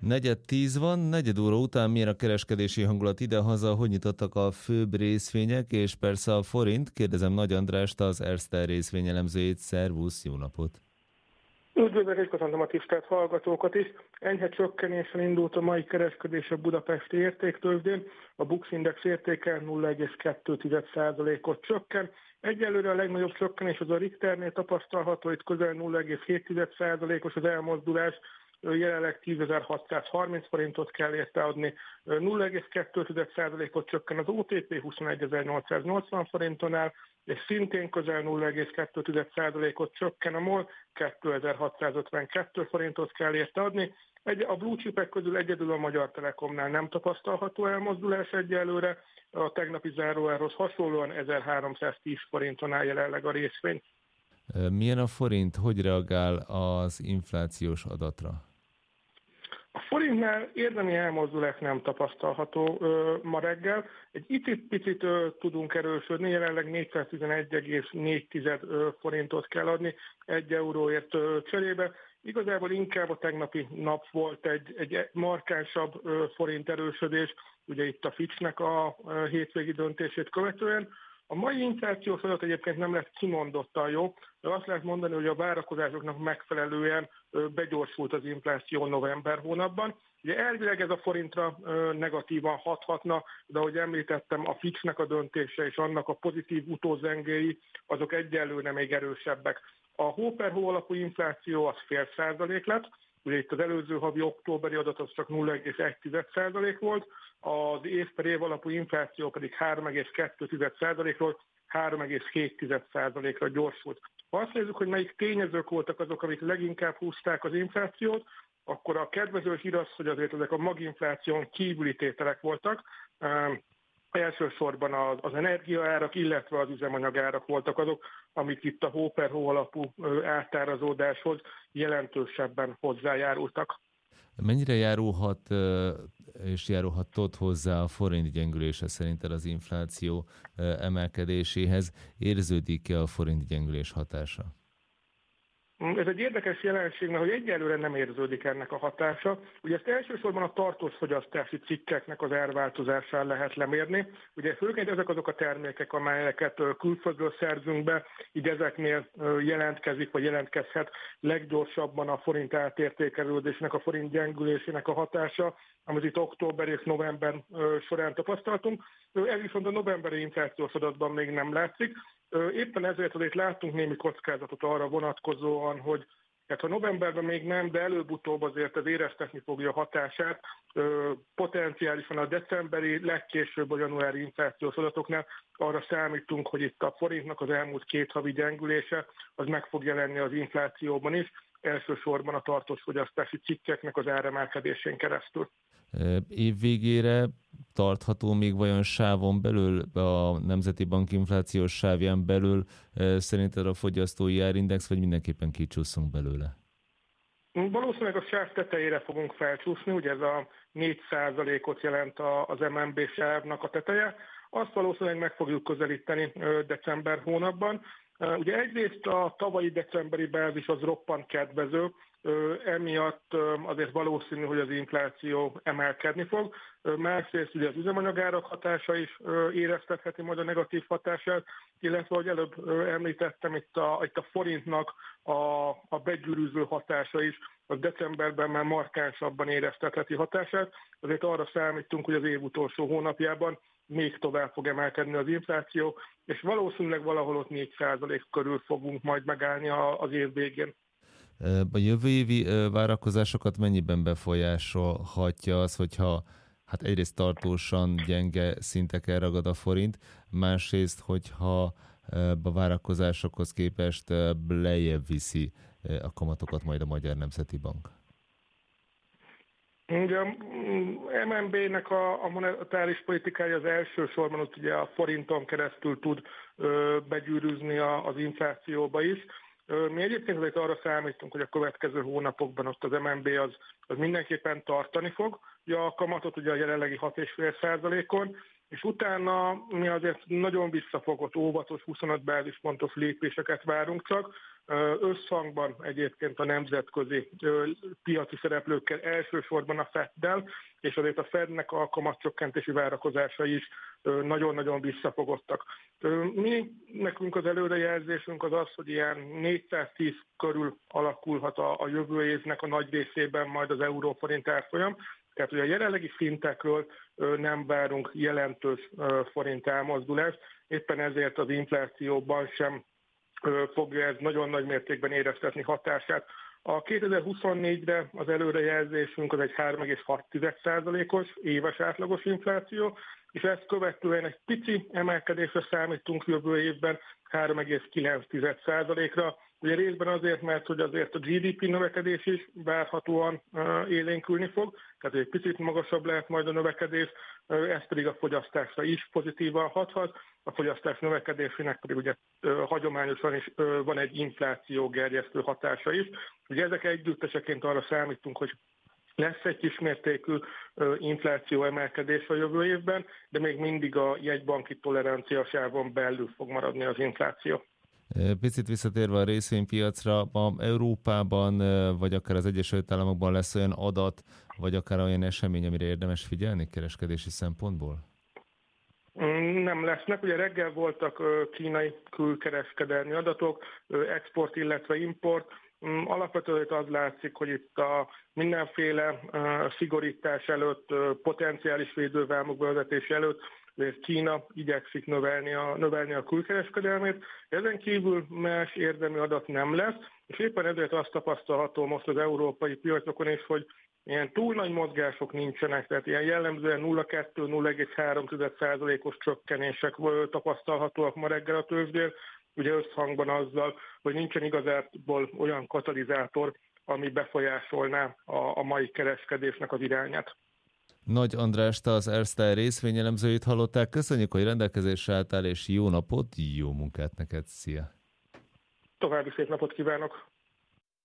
4:10 van, 4 óra után milyen a kereskedési hangulat idehaza, hogy nyitottak a főbb részvények, és persze a forint. Kérdezem Nagy Andrást, az Erste részvényelemzőjét. Szervusz, jó napot! Üdvözlök, és köszöntöm a tisztelt hallgatókat is. Enyhe csökkenéssel indult a mai kereskedés a budapesti értéktőzsdén. A Bux Index értéke 0,2%-ot csökken. Egyelőre a legnagyobb csökkenés az a Richternél tapasztalható, itt közel 0,7%-os az elmozdulás. Jelenleg 10.630 forintot kell érte adni, 0,2%-ot csökken az OTP 21.880 forinton áll, és szintén közel 0,2%-ot csökken a MOL, 2652 forintot kell érte adni. A blue chipek közül egyedül a Magyar Telekomnál nem tapasztalható elmozdulás egyelőre, a tegnapi záróárhoz hasonlóan 1310 forinton áll jelenleg a részvény. Milyen a forint, hogy reagál az inflációs adatra? A forintnál érdemi elmozdulás nem tapasztalható ma reggel. Egy picit tudunk erősödni, jelenleg 411,4 forintot kell adni 1 euróért cserébe. Igazából inkább a tegnapi nap volt egy markánsabb forint erősödés, ugye itt a Fitchnek a hétvégi döntését követően. A mai inflációs adat egyébként nem lesz kimondottan jó, de azt lehet mondani, hogy a várakozásoknak megfelelően begyorsult az infláció november hónapban. Ugye elvileg ez a forintra negatívan hathatna, de ahogy említettem, a Fitchnek a döntése és annak a pozitív utózengéi, azok egyelőre még erősebbek. A hó per hó alapú infláció az 0,5% lett, ugye itt az előző havi októberi adat az csak 0,1% volt, az év per év alapú infláció pedig 3,2%-ról 3,7%-ra gyorsult. Ha azt nézzük, hogy melyik tényezők voltak azok, amik leginkább húzták az inflációt, akkor a kedvező hír az, hogy azért ezek a maginfláción kívüli tételek voltak. Elsősorban az energiaárak, illetve az üzemanyagárak voltak azok, amik itt a hó per hó alapú átárazódáshoz jelentősebben hozzájárultak. Mennyire járulhat és járulhatott hozzá a forint gyengülése szerinted az infláció emelkedéséhez? Érződik-e a forint gyengülés hatása? Ez egy érdekes jelenség, mert hogy egyelőre nem érződik ennek a hatása. Ugye ezt elsősorban a tartós fogyasztási cikkeknek az árváltozásán lehet lemérni. Ugye főként ezek azok a termékek, amelyeket külföldről szerzünk be, így ezeknél jelentkezik, vagy jelentkezhet leggyorsabban a forint átértékelődésnek, a forint gyengülésének a hatása, amit itt október és november során tapasztaltunk. Ez viszont a novemberi inflációs adatban még nem látszik. Éppen ezért azért láttunk némi kockázatot arra vonatkozóan, hogy ha novemberben még nem, de előbb-utóbb azért ez éreztetni fogja a hatását. Potenciálisan a decemberi, legkésőbb a januári inflációs adatoknál arra számítunk, hogy itt a forintnak az elmúlt 2 havi gyengülése az meg fog jelenni az inflációban is, elsősorban a tartós fogyasztási cikkeknek az áremelkedésén keresztül. Év végére tartható még vajon sávon belül, a Nemzeti Bank inflációs sávján belül szerinted a fogyasztói árindex, vagy mindenképpen kicsúszunk belőle? Valószínűleg a sáv tetejére fogunk felcsúszni, ugye ez a 4%-ot jelent az MNB sávnak a teteje. Azt valószínűleg meg fogjuk közelíteni december hónapban. Ugye egyrészt a tavalyi decemberi bázis az roppant kedvező, emiatt azért valószínű, hogy az infláció emelkedni fog. Másrészt ugye az üzemanyagárak hatása is éreztetheti majd a negatív hatását, illetve, ahogy előbb említettem, itt a forintnak a begyűrűző hatása is, az decemberben már markánsabban éreztetheti hatását. Azért arra számítunk, hogy az év utolsó hónapjában még tovább fog emelkedni az infláció, és valószínűleg valahol ott 4% körül fogunk majd megállni az év végén. A jövő évi várakozásokat mennyiben befolyásolhatja az, hogyha hát egyrészt tartósan gyenge szinteken ragad a forint, másrészt, hogyha a várakozásokhoz képest lejjebb viszi a kamatokat majd a Magyar Nemzeti Bank? Ugye a MNB-nek a monetáris politikája az elsősorban ott ugye a forinton keresztül tud begyűrűzni az inflációba is. Mi egyébként azért arra számítunk, hogy a következő hónapokban ott az MNB az mindenképpen tartani fog a kamatot ugye a jelenlegi 6,5%-on, és utána mi azért nagyon visszafogott, óvatos 25 bázispontos lépéseket várunk csak. összhangban egyébként a nemzetközi piaci szereplőkkel, elsősorban a Feddel, és azért a Fednek a kamatcsökkentési várakozásai is nagyon-nagyon visszafogottak. Nekünk az előrejelzésünk az az, hogy ilyen 410 körül alakulhat a jövő évnek a nagy részében majd az euróforint árfolyam, tehát ugye a jelenlegi szintekről nem várunk jelentős forint elmozdulást, éppen ezért az inflációban sem fogja ez nagyon nagy mértékben éreztetni hatását. A 2024-re az előrejelzésünk az egy 3,6%-os éves átlagos infláció, és ezt követően egy pici emelkedésre számítunk jövő évben 3,9%-ra. Ugye részben azért, mert hogy azért a GDP növekedés is várhatóan élénkülni fog, tehát egy picit magasabb lehet majd a növekedés, ez pedig a fogyasztásra is pozitívan hathat. A fogyasztás növekedésének pedig ugye hagyományosan is van egy inflációgerjesztő hatása is. Ugye ezek együtteseként arra számítunk, hogy lesz egy kismértékű infláció emelkedés a jövő évben, de még mindig a jegybanki toleranciasávon belül fog maradni az infláció. Picit visszatérve a részvénypiacra, ma Európában, vagy akár az Egyesült Államokban lesz olyan adat, vagy akár olyan esemény, amire érdemes figyelni kereskedési szempontból? Nem lesznek. Ugye reggel voltak kínai külkereskedelmi adatok, export, illetve import. Alapvetően az látszik, hogy itt a mindenféle szigorítás előtt, potenciális védővámok bevezetése előtt Kína igyekszik növelni a külkereskedelmét. Ezen kívül más érdemi adat nem lesz, és éppen ezért azt tapasztalható most az európai piacokon is, hogy ilyen túl nagy mozgások nincsenek, tehát ilyen jellemzően 0,2-0,3%-os csökkenések tapasztalhatóak ma reggel a tőzsdén, ugye összhangban azzal, hogy nincsen igazából olyan katalizátor, ami befolyásolná a mai kereskedésnek az irányát. Nagy Andrást, az Erste részvényelemzőjét hallották. Köszönjük, hogy rendelkezésre álltál, és jó napot, jó munkát neked. Szia! További szép napot kívánok!